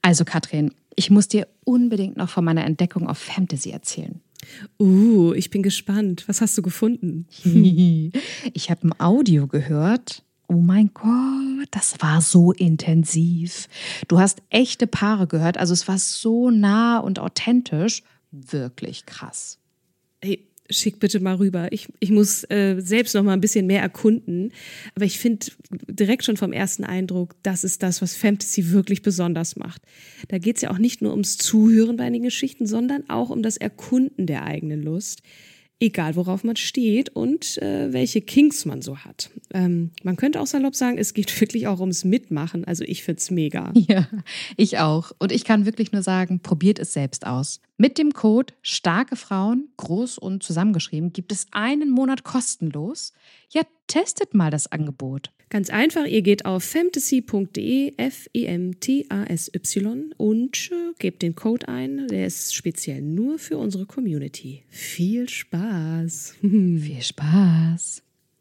Also Katrin, ich muss dir unbedingt noch von meiner Entdeckung auf Fantasy erzählen. Ich bin gespannt. Was hast du gefunden? Ich habe ein Audio gehört. Oh mein Gott, das war so intensiv. Du hast echte Paare gehört, also es war so nah und authentisch. Wirklich krass. Hey, schick bitte mal rüber. Ich muss selbst noch mal ein bisschen mehr erkunden. Aber ich finde direkt schon vom ersten Eindruck, das ist das, was Fantasy wirklich besonders macht. Da geht es ja auch nicht nur ums Zuhören bei den Geschichten, sondern auch um das Erkunden der eigenen Lust. Egal, worauf man steht und welche Kinks man so hat. Man könnte auch salopp sagen, es geht wirklich auch ums Mitmachen. Also ich find's mega. Ja, ich auch. Und ich kann wirklich nur sagen, probiert es selbst aus. Mit dem Code Starke Frauen, groß und zusammengeschrieben, gibt es einen Monat kostenlos. Ja, testet mal das Angebot. Ganz einfach, ihr geht auf femtasy.de, FEMTASY und gebt den Code ein. Der ist speziell nur für unsere Community. Viel Spaß. Viel Spaß.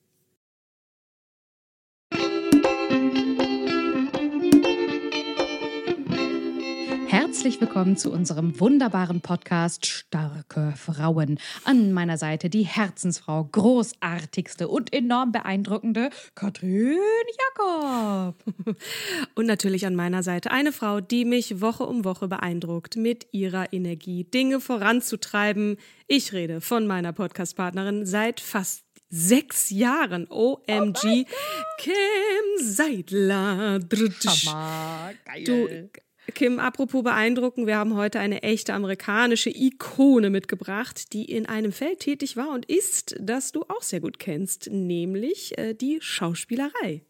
Herzlich willkommen zu unserem wunderbaren Podcast Starke Frauen. An meiner Seite die Herzensfrau, großartigste und enorm beeindruckende Katrin Jakob. Und natürlich an meiner Seite eine Frau, die mich Woche um Woche beeindruckt mit ihrer Energie, Dinge voranzutreiben. Ich rede von meiner Podcast-Partnerin seit fast 6 Jahren. OMG, Kim Seidler. Hammer, geil. Du, Kim, apropos beeindrucken, wir haben heute eine echte amerikanische Ikone mitgebracht, die in einem Feld tätig war und ist, das du auch sehr gut kennst, nämlich die Schauspielerei.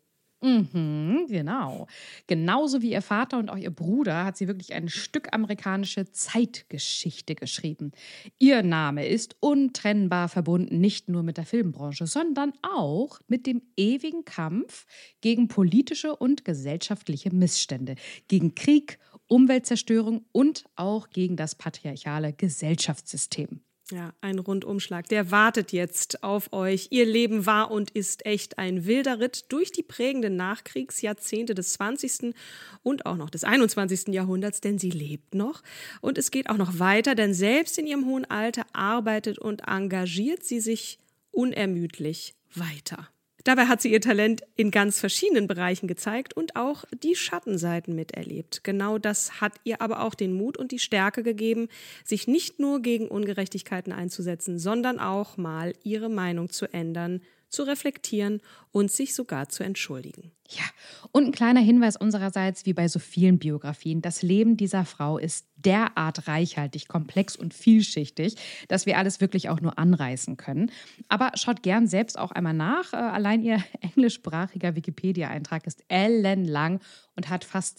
Genau. Genauso wie ihr Vater und auch ihr Bruder hat sie wirklich ein Stück amerikanische Zeitgeschichte geschrieben. Ihr Name ist untrennbar verbunden nicht nur mit der Filmbranche, sondern auch mit dem ewigen Kampf gegen politische und gesellschaftliche Missstände, gegen Krieg, Umweltzerstörung und auch gegen das patriarchale Gesellschaftssystem. Ja, ein Rundumschlag. Der wartet jetzt auf euch. Ihr Leben war und ist echt ein wilder Ritt durch die prägenden Nachkriegsjahrzehnte des 20. und auch noch des 21. Jahrhunderts, denn sie lebt noch. Und es geht auch noch weiter, denn selbst in ihrem hohen Alter arbeitet und engagiert sie sich unermüdlich weiter. Dabei hat sie ihr Talent in ganz verschiedenen Bereichen gezeigt und auch die Schattenseiten miterlebt. Genau das hat ihr aber auch den Mut und die Stärke gegeben, sich nicht nur gegen Ungerechtigkeiten einzusetzen, sondern auch mal ihre Meinung zu ändern, zu reflektieren und sich sogar zu entschuldigen. Ja, und ein kleiner Hinweis unsererseits, wie bei so vielen Biografien, das Leben dieser Frau ist derart reichhaltig, komplex und vielschichtig, dass wir alles wirklich auch nur anreißen können. Aber schaut gern selbst auch einmal nach. Allein ihr englischsprachiger Wikipedia-Eintrag ist ellenlang und hat fast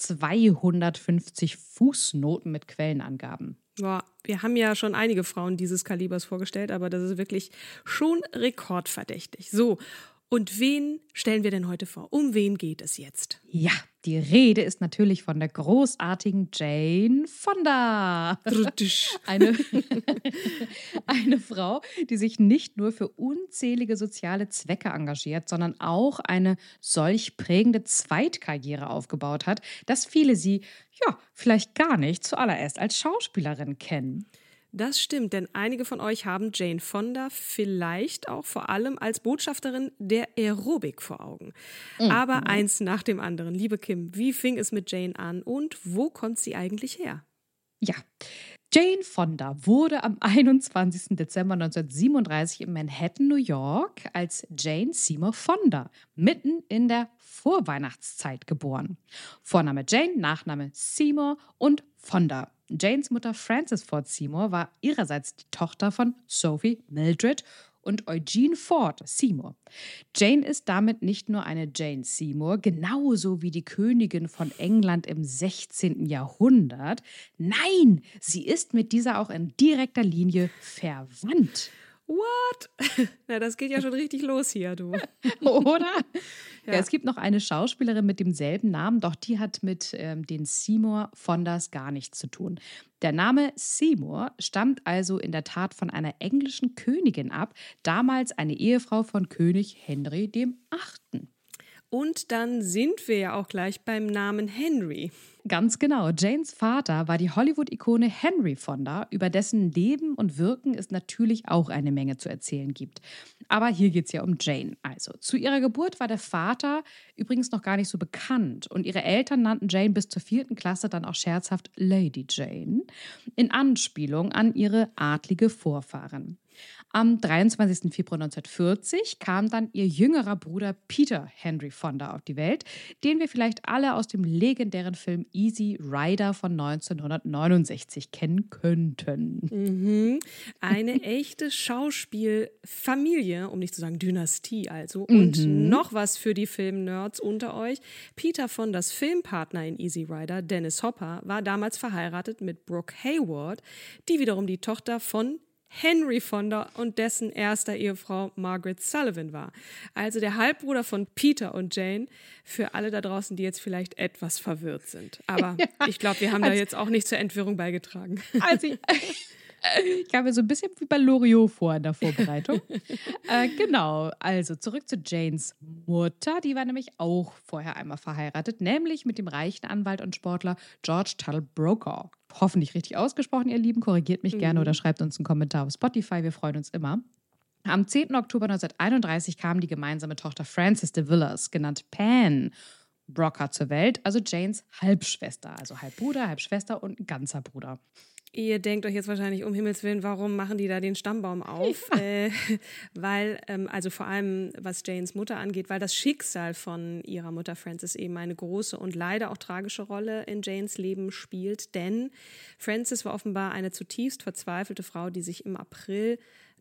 250 Fußnoten mit Quellenangaben. Boah, wir haben ja schon einige Frauen dieses Kalibers vorgestellt, aber das ist wirklich schon rekordverdächtig. So, und wen stellen wir denn heute vor? Um wen geht es jetzt? Ja, die Rede ist natürlich von der großartigen Jane Fonda. Eine Frau, die sich nicht nur für unzählige soziale Zwecke engagiert, sondern auch eine solch prägende Zweitkarriere aufgebaut hat, dass viele sie, ja, vielleicht gar nicht zuallererst als Schauspielerin kennen. Das stimmt, denn einige von euch haben Jane Fonda vielleicht auch vor allem als Botschafterin der Aerobik vor Augen. Aber eins nach dem anderen. Liebe Kim, wie fing es mit Jane an und wo kommt sie eigentlich her? Ja, Jane Fonda wurde am 21. Dezember 1937 in Manhattan, New York, als Jane Seymour Fonda mitten in der Vorweihnachtszeit geboren. Vorname Jane, Nachname Seymour und Fonda. Janes Mutter Frances Ford Seymour war ihrerseits die Tochter von Sophie Mildred und Eugene Ford Seymour. Jane ist damit nicht nur eine Jane Seymour, genauso wie die Königin von England im 16. Jahrhundert. Nein, sie ist mit dieser auch in direkter Linie verwandt. What? Na, das geht ja schon richtig los hier, du. Oder? Ja, es gibt noch eine Schauspielerin mit demselben Namen, doch die hat mit den Seymour Fondas gar nichts zu tun. Der Name Seymour stammt also in der Tat von einer englischen Königin ab, damals eine Ehefrau von König Henry VIII. Und dann sind wir ja auch gleich beim Namen Henry. Ganz genau. Janes Vater war die Hollywood-Ikone Henry Fonda, über dessen Leben und Wirken es natürlich auch eine Menge zu erzählen gibt. Aber hier geht es ja um Jane. Also, zu ihrer Geburt war der Vater übrigens noch gar nicht so bekannt und ihre Eltern nannten Jane bis zur 4. Klasse dann auch scherzhaft Lady Jane, in Anspielung an ihre adlige Vorfahren. Am 23. Februar 1940 kam dann ihr jüngerer Bruder Peter Henry Fonda auf die Welt, den wir vielleicht alle aus dem legendären Film Easy Rider von 1969 kennen könnten. Eine echte Schauspielfamilie, um nicht zu sagen Dynastie also. Und noch was für die Filmnerds unter euch. Peter Fondas Filmpartner in Easy Rider, Dennis Hopper, war damals verheiratet mit Brooke Hayward, die wiederum die Tochter von Henry Fonda und dessen erster Ehefrau Margaret Sullivan war. Also der Halbbruder von Peter und Jane, für alle da draußen, die jetzt vielleicht etwas verwirrt sind. Aber ich glaube, wir haben da jetzt auch nicht zur Entwirrung beigetragen. Also ich kam mir so ein bisschen wie bei Loriot vor in der Vorbereitung. Genau, also zurück zu Janes Mutter. Die war nämlich auch vorher einmal verheiratet, nämlich mit dem reichen Anwalt und Sportler George Tuttle Brokaw. Hoffentlich richtig ausgesprochen, ihr Lieben. Korrigiert mich gerne oder schreibt uns einen Kommentar auf Spotify. Wir freuen uns immer. Am 10. Oktober 1931 kam die gemeinsame Tochter Frances de Villiers, genannt Pan Brokaw, zur Welt, also Janes Halbschwester, also Halbbruder, Halbschwester und ein ganzer Bruder. Ihr denkt euch jetzt wahrscheinlich, um Himmels Willen, warum machen die da den Stammbaum auf? Ja. Weil, also vor allem was Janes Mutter angeht, weil das Schicksal von ihrer Mutter Frances eben eine große und leider auch tragische Rolle in Janes Leben spielt. Denn Frances war offenbar eine zutiefst verzweifelte Frau, die sich im April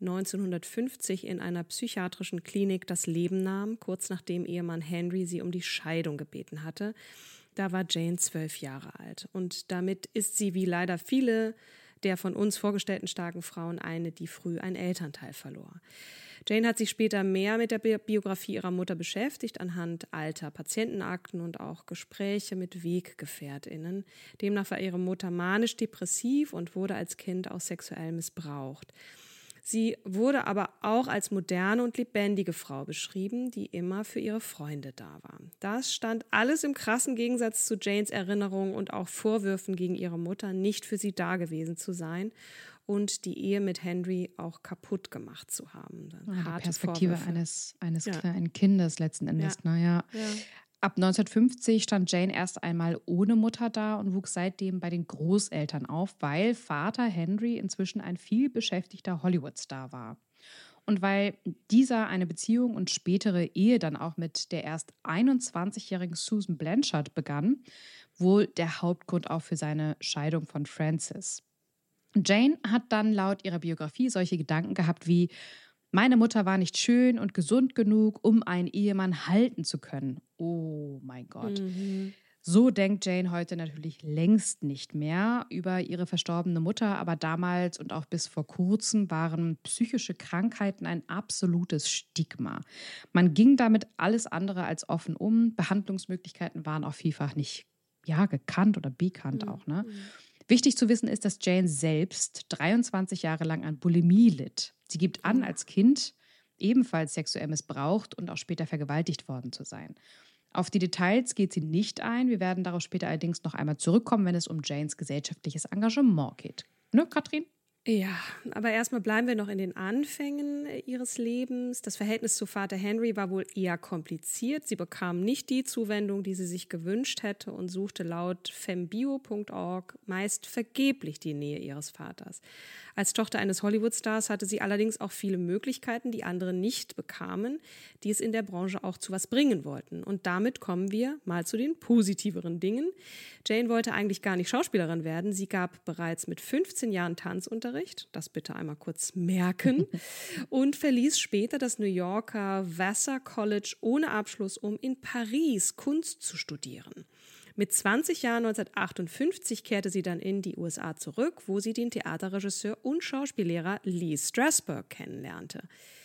1950 in einer psychiatrischen Klinik das Leben nahm, kurz nachdem Ehemann Henry sie um die Scheidung gebeten hatte. Da war Jane 12 Jahre alt. Und damit ist sie, wie leider viele der von uns vorgestellten starken Frauen, eine, die früh einen Elternteil verlor. Jane hat sich später mehr mit der Biografie ihrer Mutter beschäftigt, anhand alter Patientenakten und auch Gespräche mit WeggefährtInnen. Demnach war ihre Mutter manisch-depressiv und wurde als Kind auch sexuell missbraucht. Sie wurde aber auch als moderne und lebendige Frau beschrieben, die immer für ihre Freunde da war. Das stand alles im krassen Gegensatz zu Janes Erinnerungen und auch Vorwürfen gegen ihre Mutter, nicht für sie da gewesen zu sein und die Ehe mit Henry auch kaputt gemacht zu haben. Die Perspektive eines kleinen Kindes letzten Endes. Ja. Ab 1950 stand Jane erst einmal ohne Mutter da und wuchs seitdem bei den Großeltern auf, weil Vater Henry inzwischen ein viel beschäftigter Hollywood-Star war. Und weil dieser eine Beziehung und spätere Ehe dann auch mit der erst 21-jährigen Susan Blanchard begann, wohl der Hauptgrund auch für seine Scheidung von Frances. Jane hat dann laut ihrer Biografie solche Gedanken gehabt wie: Meine Mutter war nicht schön und gesund genug, um einen Ehemann halten zu können. Oh mein Gott. So denkt Jane heute natürlich längst nicht mehr über ihre verstorbene Mutter, aber damals und auch bis vor kurzem waren psychische Krankheiten ein absolutes Stigma. Man ging damit alles andere als offen um. Behandlungsmöglichkeiten waren auch vielfach nicht gekannt oder bekannt auch, ne? Wichtig zu wissen ist, dass Jane selbst 23 Jahre lang an Bulimie litt. Sie gibt an, als Kind ebenfalls sexuell missbraucht und auch später vergewaltigt worden zu sein. Auf die Details geht sie nicht ein. Wir werden darauf später allerdings noch einmal zurückkommen, wenn es um Janes gesellschaftliches Engagement geht. Ne, Katrin? Ja, aber erstmal bleiben wir noch in den Anfängen ihres Lebens. Das Verhältnis zu Vater Henry war wohl eher kompliziert. Sie bekam nicht die Zuwendung, die sie sich gewünscht hätte und suchte laut fembio.org meist vergeblich die Nähe ihres Vaters. Als Tochter eines Hollywood-Stars hatte sie allerdings auch viele Möglichkeiten, die andere nicht bekamen, die es in der Branche auch zu was bringen wollten. Und damit kommen wir mal zu den positiveren Dingen. Jane wollte eigentlich gar nicht Schauspielerin werden. Sie gab bereits mit 15 Jahren Tanzunterricht, das bitte einmal kurz merken, und verließ später das New Yorker Vassar College ohne Abschluss, um in Paris Kunst zu studieren. Mit 20 Jahren 1958 kehrte sie dann in die USA zurück, wo sie den Theaterregisseur und Schauspiellehrer Lee Strasberg kennenlernte.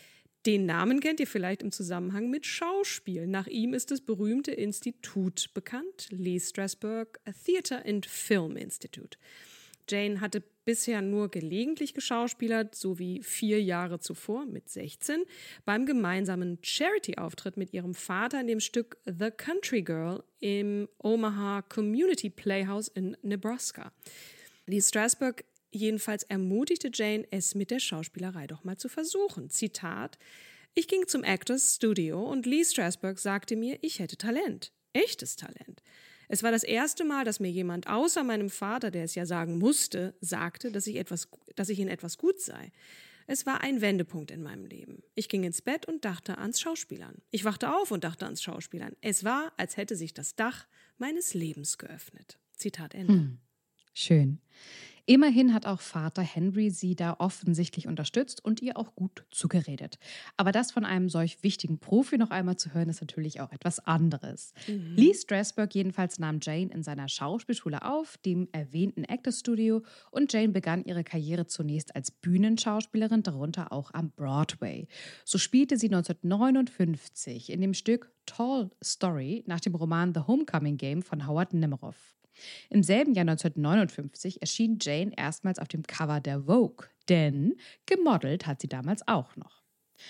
Den Namen kennt ihr vielleicht im Zusammenhang mit Schauspiel. Nach ihm ist das berühmte Institut bekannt, Lee Strasberg Theatre and Film Institute. Jane hatte bisher nur gelegentlich geschauspielert, sowie 4 Jahre zuvor mit 16 beim gemeinsamen Charity-Auftritt mit ihrem Vater in dem Stück The Country Girl im Omaha Community Playhouse in Nebraska. Lee Strasberg jedenfalls ermutigte Jane, es mit der Schauspielerei doch mal zu versuchen. Zitat: Ich ging zum Actors Studio und Lee Strasberg sagte mir, ich hätte Talent. Echtes Talent. Es war das erste Mal, dass mir jemand außer meinem Vater, der es ja sagen musste, sagte, dass ich in etwas gut sei. Es war ein Wendepunkt in meinem Leben. Ich ging ins Bett und dachte ans Schauspielern. Ich wachte auf und dachte ans Schauspielern. Es war, als hätte sich das Dach meines Lebens geöffnet. Zitat Ende. Schön. Immerhin hat auch Vater Henry sie da offensichtlich unterstützt und ihr auch gut zugeredet. Aber das von einem solch wichtigen Profi noch einmal zu hören, ist natürlich auch etwas anderes. Lee Strasberg jedenfalls nahm Jane in seiner Schauspielschule auf, dem erwähnten Actors Studio, und Jane begann ihre Karriere zunächst als Bühnenschauspielerin, darunter auch am Broadway. So spielte sie 1959 in dem Stück Tall Story nach dem Roman The Homecoming Game von Howard Nemeroff. Im selben Jahr 1959 erschien Jane erstmals auf dem Cover der Vogue, denn gemodelt hat sie damals auch noch.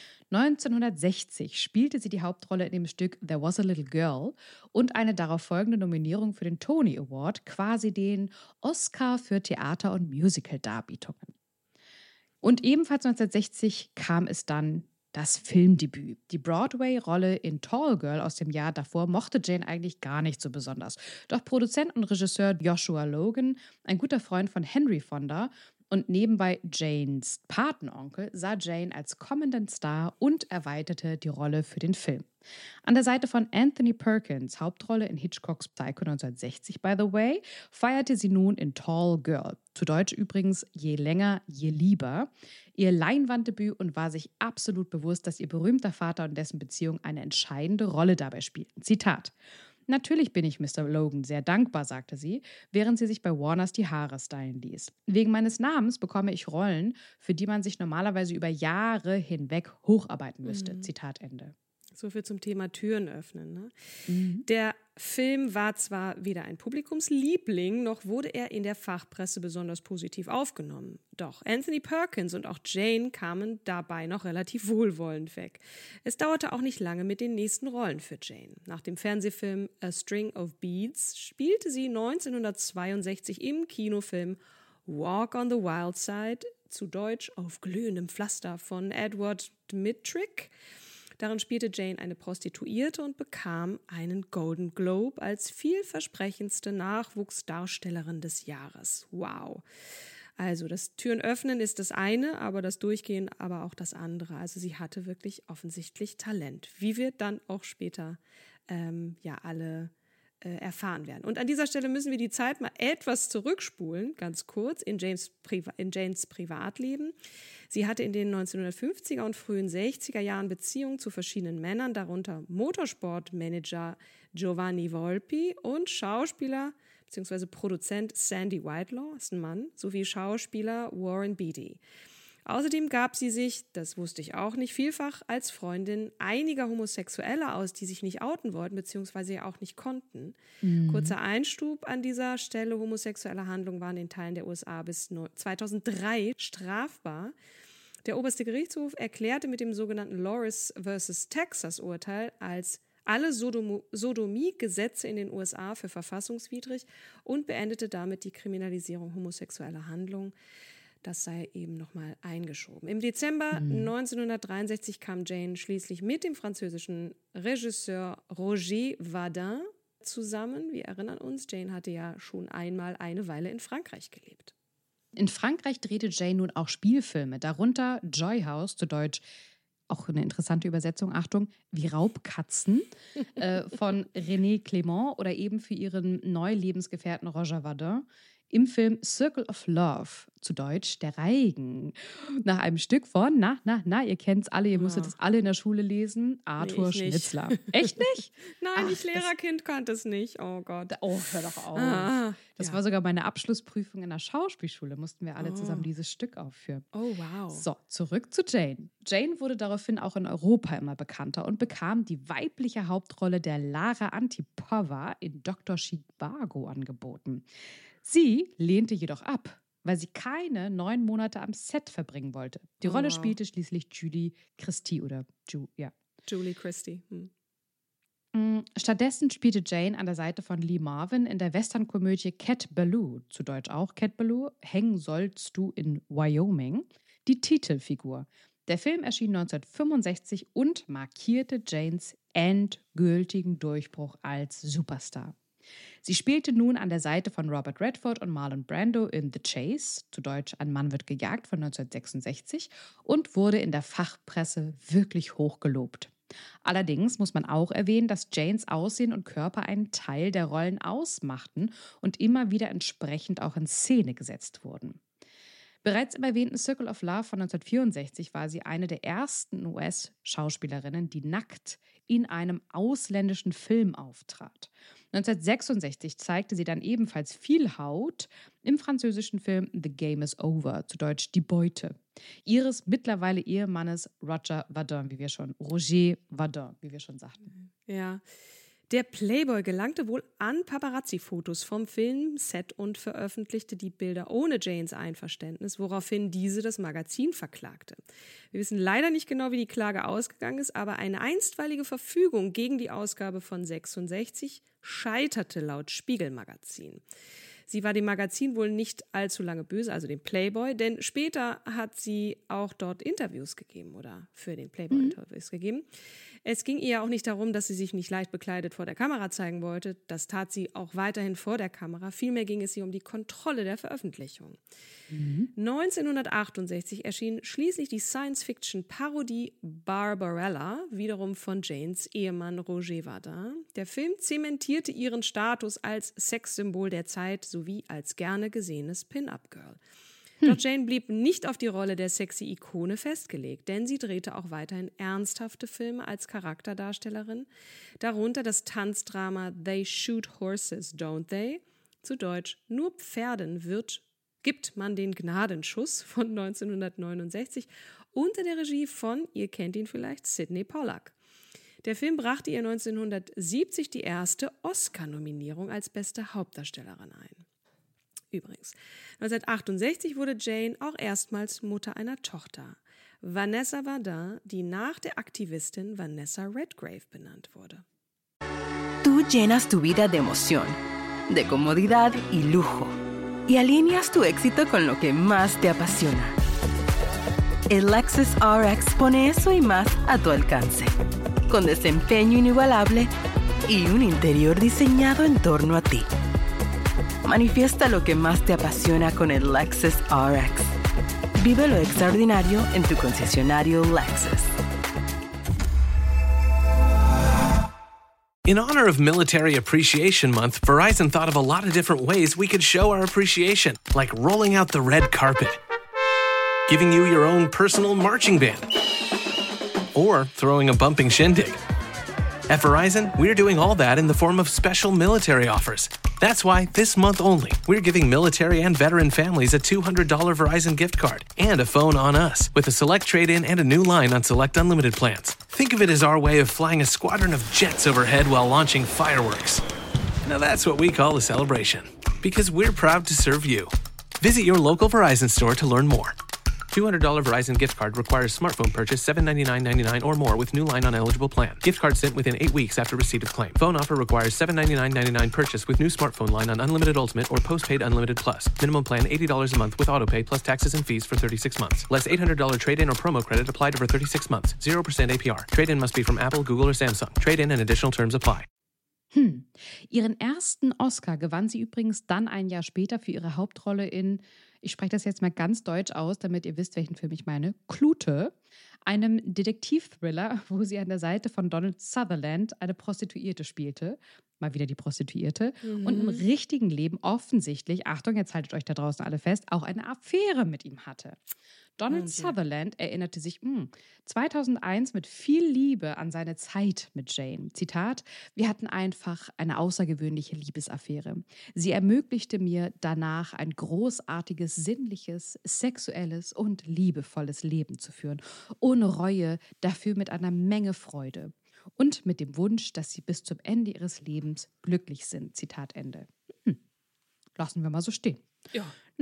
1960 spielte sie die Hauptrolle in dem Stück There Was a Little Girl und eine darauf folgende Nominierung für den Tony Award, quasi den Oscar für Theater- und Musical-Darbietungen. Und ebenfalls 1960 kam es dann das Filmdebüt. Die Broadway-Rolle in Tall Girl aus dem Jahr davor mochte Jane eigentlich gar nicht so besonders. Doch Produzent und Regisseur Joshua Logan, ein guter Freund von Henry Fonda und nebenbei Janes Patenonkel, sah Jane als kommenden Star und erweiterte die Rolle für den Film. An der Seite von Anthony Perkins, Hauptrolle in Hitchcocks Psycho 1960, by the way, feierte sie nun in Tall Girl, zu Deutsch übrigens Je länger, je lieber, ihr Leinwanddebüt und war sich absolut bewusst, dass ihr berühmter Vater und dessen Beziehung eine entscheidende Rolle dabei spielten. Zitat: Natürlich bin ich Mr. Logan sehr dankbar, sagte sie, während sie sich bei Warners die Haare stylen ließ. Wegen meines Namens bekomme ich Rollen, für die man sich normalerweise über Jahre hinweg hocharbeiten müsste. Zitat Ende. So viel zum Thema Türen öffnen. Ne? Der Film war zwar weder ein Publikumsliebling, noch wurde er in der Fachpresse besonders positiv aufgenommen. Doch Anthony Perkins und auch Jane kamen dabei noch relativ wohlwollend weg. Es dauerte auch nicht lange mit den nächsten Rollen für Jane. Nach dem Fernsehfilm A String of Beads spielte sie 1962 im Kinofilm Walk on the Wild Side, zu Deutsch Auf glühendem Pflaster, von Edward Dmytryk. Darin spielte Jane eine Prostituierte und bekam einen Golden Globe als vielversprechendste Nachwuchsdarstellerin des Jahres. Wow. Also das Türen öffnen ist das eine, aber das Durchgehen aber auch das andere. Also sie hatte wirklich offensichtlich Talent, wie wir dann auch später alle erfahren werden. Und an dieser Stelle müssen wir die Zeit mal etwas zurückspulen, ganz kurz, in Janes Privatleben. Sie hatte in den 1950er und frühen 60er Jahren Beziehungen zu verschiedenen Männern, darunter Motorsportmanager Giovanni Volpi und Schauspieler bzw. Produzent Sandy Whitelaw, ist ein Mann, sowie Schauspieler Warren Beatty. Außerdem gab sie sich, das wusste ich auch nicht, vielfach als Freundin einiger Homosexuelle aus, die sich nicht outen wollten, beziehungsweise ja auch nicht konnten. Kurzer Einschub an dieser Stelle: Homosexuelle Handlungen waren in Teilen der USA bis 2003 strafbar. Der oberste Gerichtshof erklärte mit dem sogenannten Loris vs. Texas Urteil als alle Sodomie-Gesetze in den USA für verfassungswidrig und beendete damit die Kriminalisierung homosexueller Handlungen. Das sei eben nochmal eingeschoben. Im Dezember 1963 kam Jane schließlich mit dem französischen Regisseur Roger Vadin zusammen. Wir erinnern uns, Jane hatte ja schon einmal eine Weile in Frankreich gelebt. In Frankreich drehte Jane nun auch Spielfilme, darunter Joy House, zu Deutsch auch eine interessante Übersetzung, Achtung, wie Raubkatzen, von René Clément oder eben für ihren Neulebensgefährten Roger Vadin im Film Circle of Love, zu Deutsch Der Reigen, nach einem Stück von, ihr kennt es alle, ihr müsstet es alle in der Schule lesen, Arthur Schnitzler. Echt nicht? Nein, ich Lehrerkind kannte es nicht, oh Gott. Oh, hör doch auf. Das war sogar meine Abschlussprüfung in der Schauspielschule, mussten wir alle zusammen dieses Stück aufführen. Oh, wow. So, zurück zu Jane. Jane wurde daraufhin auch in Europa immer bekannter und bekam die weibliche Hauptrolle der Lara Antipova in Dr. Zhivago angeboten. Sie lehnte jedoch ab, weil sie keine 9 Monate am Set verbringen wollte. Die Rolle spielte schließlich Julie Christie Julie Christie. Stattdessen spielte Jane an der Seite von Lee Marvin in der Westernkomödie Cat Ballou, zu Deutsch auch Cat Ballou, Hängen sollst du in Wyoming, die Titelfigur. Der Film erschien 1965 und markierte Janes endgültigen Durchbruch als Superstar. Sie spielte nun an der Seite von Robert Redford und Marlon Brando in The Chase, zu Deutsch Ein Mann wird gejagt von 1966, und wurde in der Fachpresse wirklich hoch gelobt. Allerdings muss man auch erwähnen, dass Janes Aussehen und Körper einen Teil der Rollen ausmachten und immer wieder entsprechend auch in Szene gesetzt wurden. Bereits im erwähnten Circle of Love von 1964 war sie eine der ersten US-Schauspielerinnen, die nackt in einem ausländischen Film auftrat. 1966 zeigte sie dann ebenfalls viel Haut im französischen Film The Game is Over, zu Deutsch Die Beute, ihres mittlerweile Ehemannes Roger Vadim, Roger Vadim, wie wir schon sagten. Ja. Der Playboy gelangte wohl an Paparazzi-Fotos vom Filmset und veröffentlichte die Bilder ohne Janes Einverständnis, woraufhin diese das Magazin verklagte. Wir wissen leider nicht genau, wie die Klage ausgegangen ist, aber eine einstweilige Verfügung gegen die Ausgabe von 66 scheiterte laut Spiegel-Magazin. Sie war dem Magazin wohl nicht allzu lange böse, also dem Playboy, denn später hat sie auch dort Interviews gegeben oder für den Playboy Interviews gegeben. Es ging ihr auch nicht darum, dass sie sich nicht leicht bekleidet vor der Kamera zeigen wollte. Das tat sie auch weiterhin vor der Kamera. Vielmehr ging es ihr um die Kontrolle der Veröffentlichung. 1968 erschien schließlich die Science-Fiction-Parodie Barbarella, wiederum von Janes Ehemann Roger Vadim. Der Film zementierte ihren Status als Sexsymbol der Zeit sowie als gerne gesehenes Pin-Up-Girl. Doch Jane blieb nicht auf die Rolle der sexy Ikone festgelegt, denn sie drehte auch weiterhin ernsthafte Filme als Charakterdarstellerin, darunter das Tanzdrama They Shoot Horses, Don't They? Zu Deutsch Nur Pferden gibt man den Gnadenschuss von 1969 unter der Regie von, ihr kennt ihn vielleicht, Sydney Pollack. Der Film brachte ihr 1970 die erste Oscar-Nominierung als beste Hauptdarstellerin ein. Übrigens, 1968 wurde Jane auch erstmals Mutter einer Tochter, Vanessa Vadim, die nach der Aktivistin Vanessa Redgrave benannt wurde. Tú llenas tu vida de emoción, de comodidad y lujo, y alineas tu éxito con lo que más te apasiona. El Lexus RX pone eso y más a tu alcance, con desempeño inigualable y un interior diseñado en torno a ti. Manifiesta lo que más te apasiona con el Lexus RX. Vive lo extraordinario en tu concesionario Lexus. In honor of Military Appreciation Month, Verizon thought of a lot of different ways we could show our appreciation, like rolling out the red carpet, giving you your own personal marching band, or throwing a bumping shindig. At Verizon, we're doing all that in the form of special military offers. That's why, this month only, we're giving military and veteran families a $200 Verizon gift card and a phone on us with a select trade-in and a new line on select unlimited plans. Think of it as our way of flying a squadron of jets overhead while launching fireworks. Now that's what we call a celebration, because we're proud to serve you. Visit your local Verizon store to learn more. $200 Verizon gift card requires smartphone purchase $799.99 or more with new line on eligible plan. Gift card sent within 8 weeks after receipt of claim. Phone offer requires $799.99 purchase with new smartphone line on Unlimited Ultimate or Postpaid Unlimited Plus. Minimum plan $80 a month with autopay plus taxes and fees for 36 months. Less $800 trade-in or promo credit applied over 36 months. 0% APR. Trade-in must be from Apple, Google or Samsung. Trade-in and additional terms apply. Ihren ersten Oscar gewann sie übrigens dann ein Jahr später für ihre Hauptrolle in, ich spreche das jetzt mal ganz deutsch aus, damit ihr wisst, welchen Film ich meine, Klute, einem Detektivthriller, wo sie an der Seite von Donald Sutherland eine Prostituierte spielte. Mal wieder die Prostituierte. Und im richtigen Leben offensichtlich, Achtung, jetzt haltet euch da draußen alle fest, auch eine Affäre mit ihm hatte. Donald Sutherland erinnerte sich 2001 mit viel Liebe an seine Zeit mit Jane. Zitat: Wir hatten einfach eine außergewöhnliche Liebesaffäre. Sie ermöglichte mir danach ein großartiges, sinnliches, sexuelles und liebevolles Leben zu führen. Ohne Reue, dafür mit einer Menge Freude. Und mit dem Wunsch, dass sie bis zum Ende ihres Lebens glücklich sind. Zitat Ende. Lassen wir mal so stehen. Ja.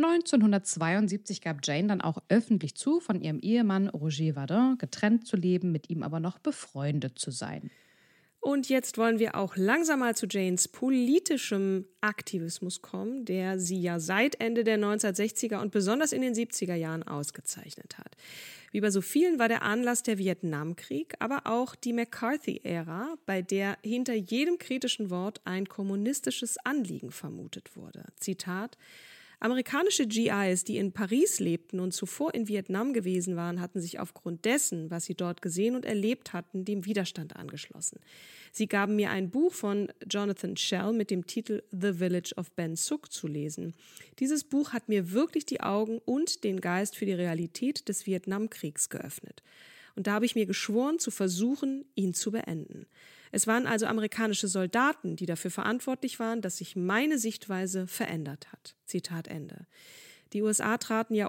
1972 gab Jane dann auch öffentlich zu, von ihrem Ehemann Roger Vardin getrennt zu leben, mit ihm aber noch befreundet zu sein. Und jetzt wollen wir auch langsam mal zu Janes politischem Aktivismus kommen, der sie ja seit Ende der 1960er und besonders in den 70er Jahren ausgezeichnet hat. Wie bei so vielen war der Anlass der Vietnamkrieg, aber auch die McCarthy-Ära, bei der hinter jedem kritischen Wort ein kommunistisches Anliegen vermutet wurde. Zitat: Amerikanische GIs, die in Paris lebten und zuvor in Vietnam gewesen waren, hatten sich aufgrund dessen, was sie dort gesehen und erlebt hatten, dem Widerstand angeschlossen. Sie gaben mir ein Buch von Jonathan Schell mit dem Titel The Village of Ben Suc zu lesen. Dieses Buch hat mir wirklich die Augen und den Geist für die Realität des Vietnamkriegs geöffnet. Und da habe ich mir geschworen, zu versuchen, ihn zu beenden. Es waren also amerikanische Soldaten, die dafür verantwortlich waren, dass sich meine Sichtweise verändert hat. Zitat Ende. Die USA traten ja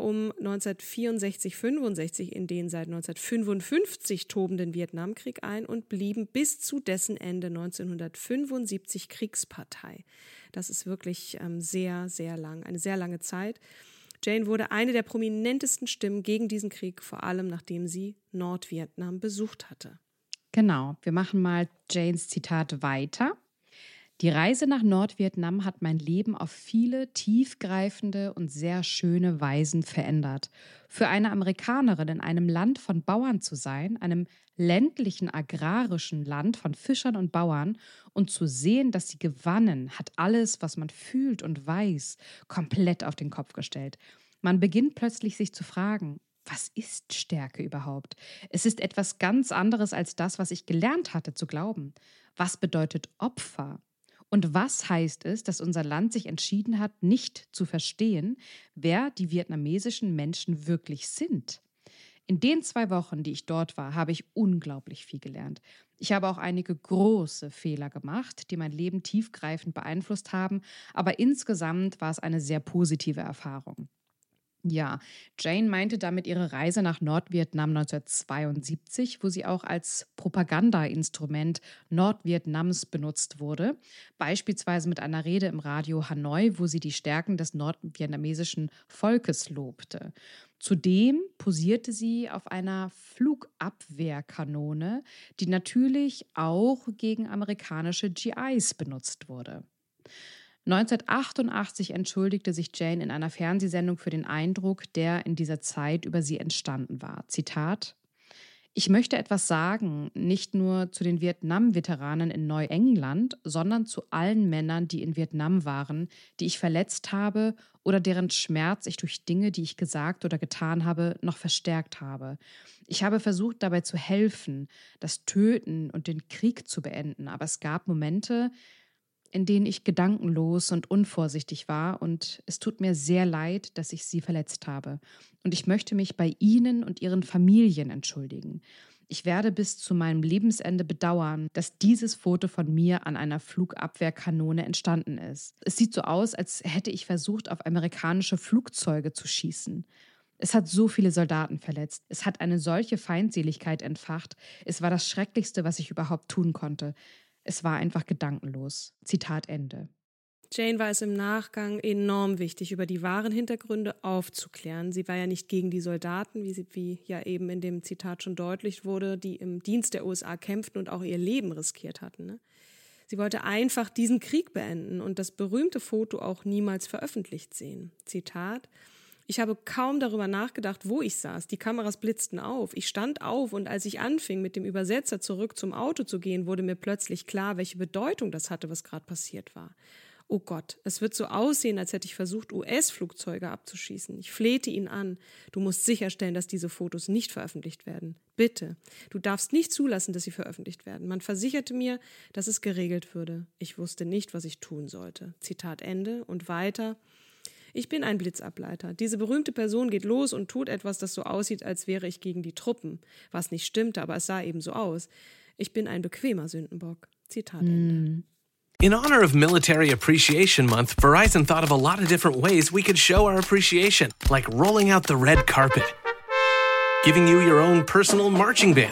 1964-65 in den seit 1955 tobenden Vietnamkrieg ein und blieben bis zu dessen Ende 1975 Kriegspartei. Das ist wirklich sehr, sehr lang, eine sehr lange Zeit. Jane wurde eine der prominentesten Stimmen gegen diesen Krieg, vor allem nachdem sie Nordvietnam besucht hatte. Genau, wir machen mal Janes Zitat weiter. Die Reise nach Nordvietnam hat mein Leben auf viele tiefgreifende und sehr schöne Weisen verändert. Für eine Amerikanerin in einem Land von Bauern zu sein, einem ländlichen, agrarischen Land von Fischern und Bauern, und zu sehen, dass sie gewannen, hat alles, was man fühlt und weiß, komplett auf den Kopf gestellt. Man beginnt plötzlich sich zu fragen: Was ist Stärke überhaupt? Es ist etwas ganz anderes als das, was ich gelernt hatte zu glauben. Was bedeutet Opfer? Und was heißt es, dass unser Land sich entschieden hat, nicht zu verstehen, wer die vietnamesischen Menschen wirklich sind? In den 2 Wochen, die ich dort war, habe ich unglaublich viel gelernt. Ich habe auch einige große Fehler gemacht, die mein Leben tiefgreifend beeinflusst haben, aber insgesamt war es eine sehr positive Erfahrung. Ja, Jane meinte damit ihre Reise nach Nordvietnam 1972, wo sie auch als Propagandainstrument Nordvietnams benutzt wurde, beispielsweise mit einer Rede im Radio Hanoi, wo sie die Stärken des nordvietnamesischen Volkes lobte. Zudem posierte sie auf einer Flugabwehrkanone, die natürlich auch gegen amerikanische GIs benutzt wurde. 1988 entschuldigte sich Jane in einer Fernsehsendung für den Eindruck, der in dieser Zeit über sie entstanden war. Zitat: Ich möchte etwas sagen, nicht nur zu den Vietnam-Veteranen in Neuengland, sondern zu allen Männern, die in Vietnam waren, die ich verletzt habe oder deren Schmerz ich durch Dinge, die ich gesagt oder getan habe, noch verstärkt habe. Ich habe versucht, dabei zu helfen, das Töten und den Krieg zu beenden, aber es gab Momente, in denen ich gedankenlos und unvorsichtig war, und es tut mir sehr leid, dass ich Sie verletzt habe. Und ich möchte mich bei Ihnen und Ihren Familien entschuldigen. Ich werde bis zu meinem Lebensende bedauern, dass dieses Foto von mir an einer Flugabwehrkanone entstanden ist. Es sieht so aus, als hätte ich versucht, auf amerikanische Flugzeuge zu schießen. Es hat so viele Soldaten verletzt. Es hat eine solche Feindseligkeit entfacht. Es war das Schrecklichste, was ich überhaupt tun konnte. Es war einfach gedankenlos. Zitat Ende. Jane war es im Nachgang enorm wichtig, über die wahren Hintergründe aufzuklären. Sie war ja nicht gegen die Soldaten, wie ja eben in dem Zitat schon deutlich wurde, die im Dienst der USA kämpften und auch ihr Leben riskiert hatten. Ne? Sie wollte einfach diesen Krieg beenden und das berühmte Foto auch niemals veröffentlicht sehen. Zitat: Ich habe kaum darüber nachgedacht, wo ich saß. Die Kameras blitzten auf. Ich stand auf, und als ich anfing, mit dem Übersetzer zurück zum Auto zu gehen, wurde mir plötzlich klar, welche Bedeutung das hatte, was gerade passiert war. Oh Gott, es wird so aussehen, als hätte ich versucht, US-Flugzeuge abzuschießen. Ich flehte ihn an. Du musst sicherstellen, dass diese Fotos nicht veröffentlicht werden. Bitte. Du darfst nicht zulassen, dass sie veröffentlicht werden. Man versicherte mir, dass es geregelt würde. Ich wusste nicht, was ich tun sollte. Zitat Ende. Und weiter: Ich bin ein Blitzableiter. Diese berühmte Person geht los und tut etwas, das so aussieht, als wäre ich gegen die Truppen. Was nicht stimmte, aber es sah eben so aus. Ich bin ein bequemer Sündenbock. Zitat Ende. In honor of Military Appreciation Month, Verizon thought of a lot of different ways we could show our appreciation, like rolling out the red carpet, giving you your own personal marching band,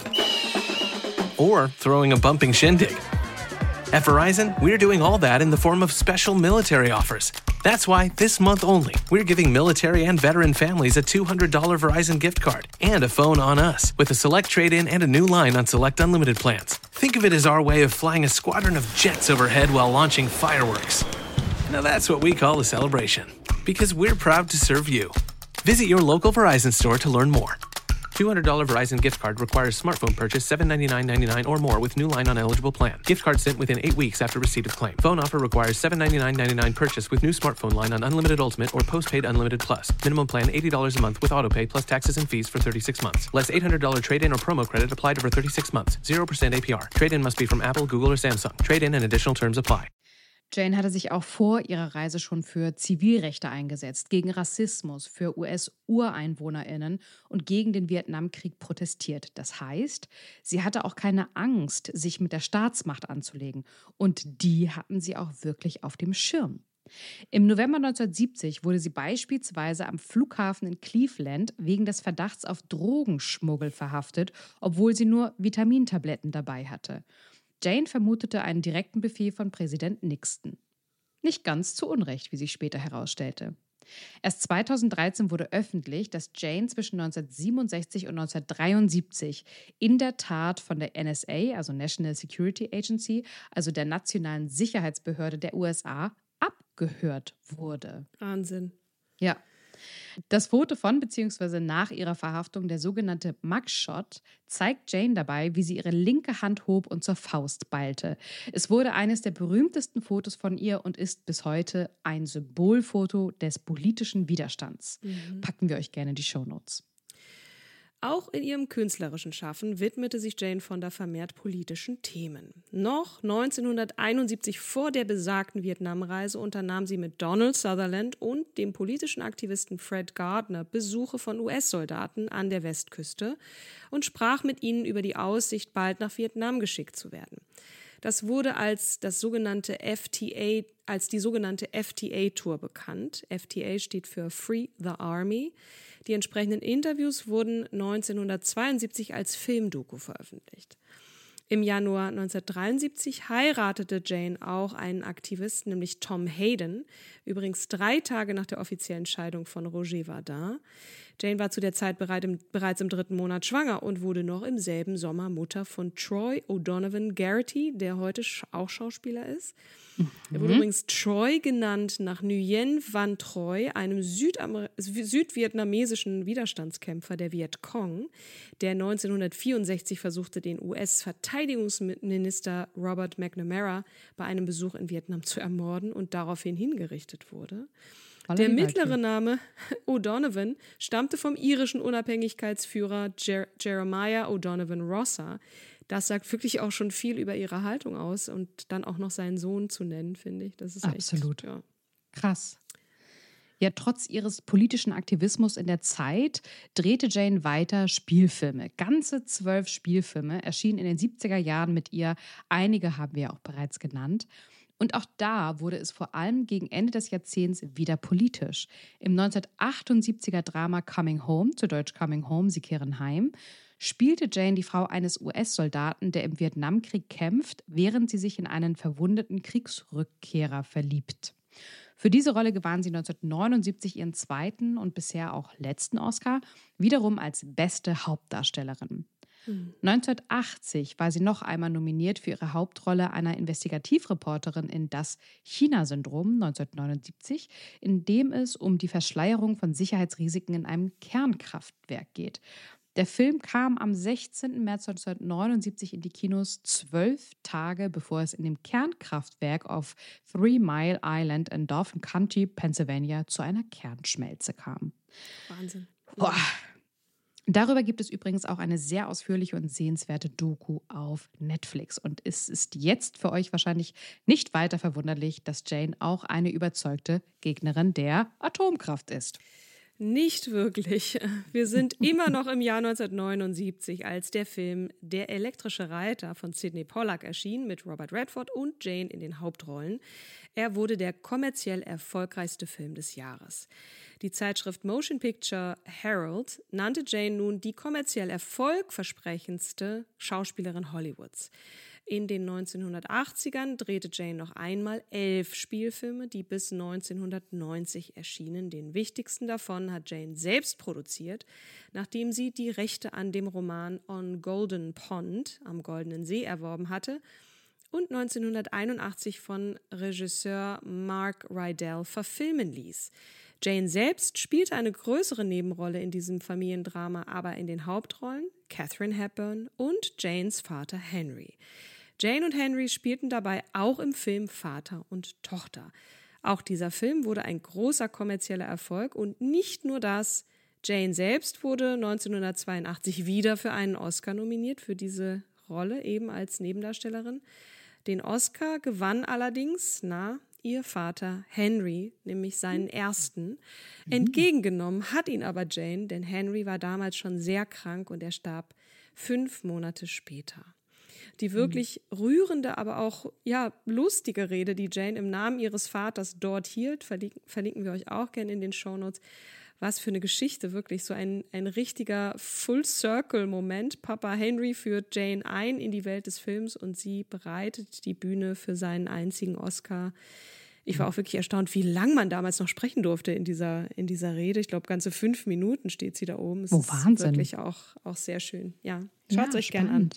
or throwing a bumping shindig. At Verizon, we're doing all that in the form of special military offers. That's why, this month only, we're giving military and veteran families a $200 Verizon gift card and a phone on us with a select trade-in and a new line on select unlimited plans. Think of it as our way of flying a squadron of jets overhead while launching fireworks. Now that's what we call a celebration, because we're proud to serve you. Visit your local Verizon store to learn more. $200 Verizon gift card requires smartphone purchase $799.99 or more with new line on eligible plan. Gift card sent within 8 weeks after receipt of claim. Phone offer requires $799.99 purchase with new smartphone line on Unlimited Ultimate or Postpaid Unlimited Plus. Minimum plan $80 a month with autopay plus taxes and fees for 36 months. Less $800 trade-in or promo credit applied over 36 months. 0% APR. Trade-in must be from Apple, Google or Samsung. Trade-in and additional terms apply. Jane hatte sich auch vor ihrer Reise schon für Zivilrechte eingesetzt, gegen Rassismus, für US-UreinwohnerInnen und gegen den Vietnamkrieg protestiert. Das heißt, sie hatte auch keine Angst, sich mit der Staatsmacht anzulegen. Und die hatten sie auch wirklich auf dem Schirm. Im November 1970 wurde sie beispielsweise am Flughafen in Cleveland wegen des Verdachts auf Drogenschmuggel verhaftet, obwohl sie nur Vitamintabletten dabei hatte. Jane vermutete einen direkten Befehl von Präsident Nixon. Nicht ganz zu Unrecht, wie sich später herausstellte. Erst 2013 wurde öffentlich, dass Jane zwischen 1967 und 1973 in der Tat von der NSA, also National Security Agency, also der nationalen Sicherheitsbehörde der USA, abgehört wurde. Wahnsinn. Ja. Das Foto von bzw. nach ihrer Verhaftung, der sogenannte Mugshot, zeigt Jane dabei, wie sie ihre linke Hand hob und zur Faust ballte. Es wurde eines der berühmtesten Fotos von ihr und ist bis heute ein Symbolfoto des politischen Widerstands. Packen wir euch gerne in die Shownotes. Auch in ihrem künstlerischen Schaffen widmete sich Jane Fonda vermehrt politischen Themen. Noch 1971 vor der besagten Vietnamreise unternahm sie mit Donald Sutherland und dem politischen Aktivisten Fred Gardner Besuche von US-Soldaten an der Westküste und sprach mit ihnen über die Aussicht, bald nach Vietnam geschickt zu werden. Das wurde als die sogenannte FTA-Tour bekannt. FTA steht für Free the Army. Die entsprechenden Interviews wurden 1972 als Filmdoku veröffentlicht. Im Januar 1973 heiratete Jane auch einen Aktivisten, nämlich Tom Hayden, übrigens 3 Tage nach der offiziellen Scheidung von Roger Vardin. Jane war zu der Zeit bereits im 3. Monat schwanger und wurde noch im selben Sommer Mutter von Troy O'Donovan Garrity, der heute auch Schauspieler ist. Er wurde übrigens Troy genannt nach Nguyen Van Troy, einem südvietnamesischen Widerstandskämpfer der Vietcong, der 1964 versuchte, den US-Verteidigungsminister Robert McNamara bei einem Besuch in Vietnam zu ermorden und daraufhin hingerichtet wurde. Der mittlere Name O'Donovan stammte vom irischen Unabhängigkeitsführer Jeremiah O'Donovan Rossa. Das sagt wirklich auch schon viel über ihre Haltung aus und dann auch noch seinen Sohn zu nennen, finde ich. Das ist absolut echt, ja. Krass. Ja, trotz ihres politischen Aktivismus in der Zeit drehte Jane weiter Spielfilme. Ganze 12 Spielfilme erschienen in den 70er Jahren mit ihr. Einige haben wir ja auch bereits genannt. Und auch da wurde es vor allem gegen Ende des Jahrzehnts wieder politisch. Im 1978er Drama Coming Home, zu Deutsch Coming Home, Sie kehren heim, spielte Jane die Frau eines US-Soldaten, der im Vietnamkrieg kämpft, während sie sich in einen verwundeten Kriegsrückkehrer verliebt. Für diese Rolle gewann sie 1979 ihren 2. und bisher auch letzten Oscar, wiederum als beste Hauptdarstellerin. 1980 war sie noch einmal nominiert für ihre Hauptrolle einer Investigativreporterin in Das China-Syndrom 1979, in dem es um die Verschleierung von Sicherheitsrisiken in einem Kernkraftwerk geht. Der Film kam am 16. März 1979 in die Kinos, 12 Tage bevor es in dem Kernkraftwerk auf 3 Mile Island in Dauphin County, Pennsylvania, zu einer Kernschmelze kam. Wahnsinn. Boah. Darüber gibt es übrigens auch eine sehr ausführliche und sehenswerte Doku auf Netflix. Und es ist jetzt für euch wahrscheinlich nicht weiter verwunderlich, dass Jane auch eine überzeugte Gegnerin der Atomkraft ist. Nicht wirklich. Wir sind immer noch im Jahr 1979, als der Film Der elektrische Reiter von Sidney Pollack erschien, mit Robert Redford und Jane in den Hauptrollen. Er wurde der kommerziell erfolgreichste Film des Jahres. Die Zeitschrift Motion Picture Herald nannte Jane nun die kommerziell erfolgversprechendste Schauspielerin Hollywoods. In den 1980ern drehte Jane noch einmal 11 Spielfilme, die bis 1990 erschienen. Den wichtigsten davon hat Jane selbst produziert, nachdem sie die Rechte an dem Roman On Golden Pond, am Goldenen See, erworben hatte und 1981 von Regisseur Mark Rydell verfilmen ließ. Jane selbst spielte eine größere Nebenrolle in diesem Familiendrama, aber in den Hauptrollen Katharine Hepburn und Janes Vater Henry. Jane und Henry spielten dabei auch im Film Vater und Tochter. Auch dieser Film wurde ein großer kommerzieller Erfolg und nicht nur das, Jane selbst wurde 1982 wieder für einen Oscar nominiert, für diese Rolle eben als Nebendarstellerin. Den Oscar gewann allerdings, ihr Vater Henry, nämlich seinen ersten. Entgegengenommen hat ihn aber Jane, denn Henry war damals schon sehr krank und er starb 5 Monate später. Die wirklich rührende, aber auch lustige Rede, die Jane im Namen ihres Vaters dort hielt, verlinken wir euch auch gerne in den Shownotes. Was für eine Geschichte, wirklich so ein richtiger Full-Circle-Moment. Papa Henry führt Jane ein in die Welt des Films und sie bereitet die Bühne für seinen einzigen Oscar. Ich war auch wirklich erstaunt, wie lang man damals noch sprechen durfte in dieser Rede. Ich glaube, ganze 5 Minuten steht sie da oben. Es ist Wahnsinn. Wirklich auch sehr schön. Ja, schaut es euch gerne an.